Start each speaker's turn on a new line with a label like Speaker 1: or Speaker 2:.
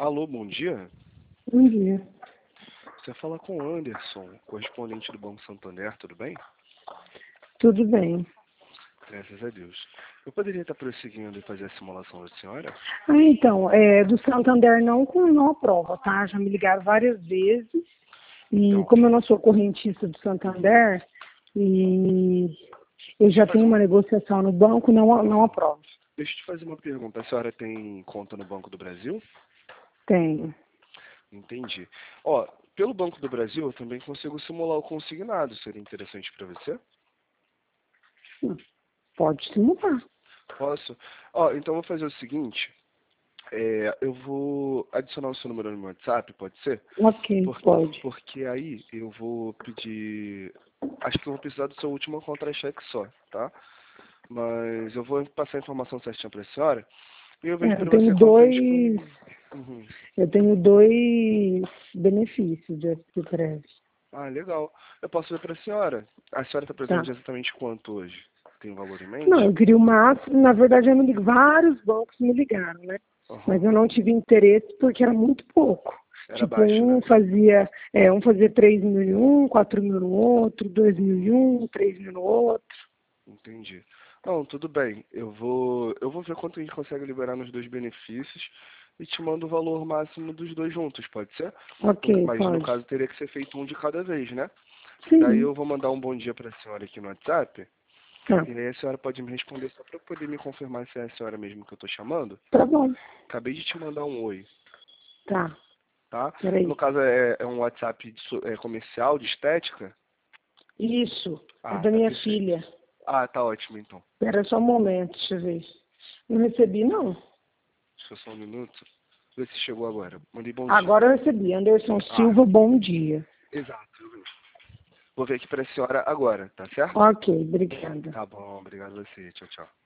Speaker 1: Alô, bom dia.
Speaker 2: Bom dia.
Speaker 1: Você fala com o Anderson, correspondente do Banco Santander, tudo bem?
Speaker 2: Tudo bem.
Speaker 1: Graças a Deus. Eu poderia estar prosseguindo e fazer a simulação da senhora?
Speaker 2: Então, do Santander não aprova, tá? Já me ligaram várias vezes e
Speaker 1: Então,
Speaker 2: como eu não sou correntista do Santander e eu já tenho uma negociação no banco, não aprovo.
Speaker 1: deixa eu te fazer uma pergunta. A senhora tem conta no Banco do Brasil?
Speaker 2: Tenho.
Speaker 1: Entendi. Ó, pelo Banco do Brasil eu também consigo simular o consignado. Seria interessante para você?
Speaker 2: Pode simular.
Speaker 1: Posso? Ó, então eu vou fazer o seguinte. Eu vou adicionar o seu número no meu WhatsApp, pode ser?
Speaker 2: Ok, pode.
Speaker 1: Porque aí eu vou pedir. Acho que eu vou precisar do seu último contra-cheque só, tá? Mas eu vou passar a informação certinha para a senhora e eu vejo
Speaker 2: Eu
Speaker 1: para
Speaker 2: tenho
Speaker 1: você qual que é
Speaker 2: dois,
Speaker 1: disponível. Uhum.
Speaker 2: eu tenho dois benefícios de FPPREV.
Speaker 1: Ah, legal. Eu posso ver para a senhora. A senhora está precisando
Speaker 2: Tá.
Speaker 1: de exatamente quanto hoje? Tem um valor em
Speaker 2: Não,
Speaker 1: mente?
Speaker 2: eu queria o máximo, na verdade vários bancos me ligaram, né? Mas
Speaker 1: Aham.
Speaker 2: eu não tive interesse porque era muito pouco.
Speaker 1: Era
Speaker 2: Tipo,
Speaker 1: baixo, né?
Speaker 2: um fazia 3 mil em um, 4 mil no outro, 2 mil em um, 3 mil no outro.
Speaker 1: Entendi. Não, tudo bem. Eu vou ver quanto a gente consegue liberar nos dois benefícios e te mando o valor máximo dos dois juntos, pode ser?
Speaker 2: Ok,
Speaker 1: Mas no
Speaker 2: pode.
Speaker 1: caso teria que ser feito um de cada vez, né? Daí
Speaker 2: Sim,
Speaker 1: eu vou mandar um bom dia para a senhora aqui no WhatsApp.
Speaker 2: tá.
Speaker 1: E aí a senhora pode me responder só para eu poder me confirmar se é a senhora mesmo que eu tô chamando.
Speaker 2: Tá bom.
Speaker 1: Acabei de te mandar um oi,
Speaker 2: Tá.
Speaker 1: tá? No
Speaker 2: Peraí.
Speaker 1: caso é um WhatsApp comercial, de estética?
Speaker 2: Isso. É
Speaker 1: Ah,
Speaker 2: da
Speaker 1: tá
Speaker 2: minha
Speaker 1: perfeito.
Speaker 2: filha.
Speaker 1: Ah, tá ótimo então.
Speaker 2: Espera só um momento, deixa eu ver. Não recebi, não.
Speaker 1: Deixa eu só um minuto. Ver se chegou agora. Mandei bom dia.
Speaker 2: Agora eu recebi. Anderson
Speaker 1: Ah,
Speaker 2: Silva, bom dia.
Speaker 1: exato. Vou ver aqui para a senhora agora, tá certo?
Speaker 2: Ok, obrigada.
Speaker 1: Tá bom, obrigado a você. Tchau, tchau.